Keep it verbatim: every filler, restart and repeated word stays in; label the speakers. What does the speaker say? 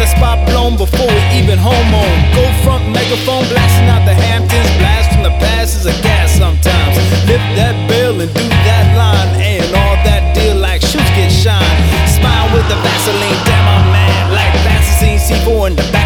Speaker 1: spot blown before we even hormone. Go front megaphone, blasting out the Hamptons. Blast from the past is a gas sometimes. Lift that bill and do that line, and all that deal like shoes get shine. Smile with the Vaseline, damn I'm mad. Like Vaseline C four in the back.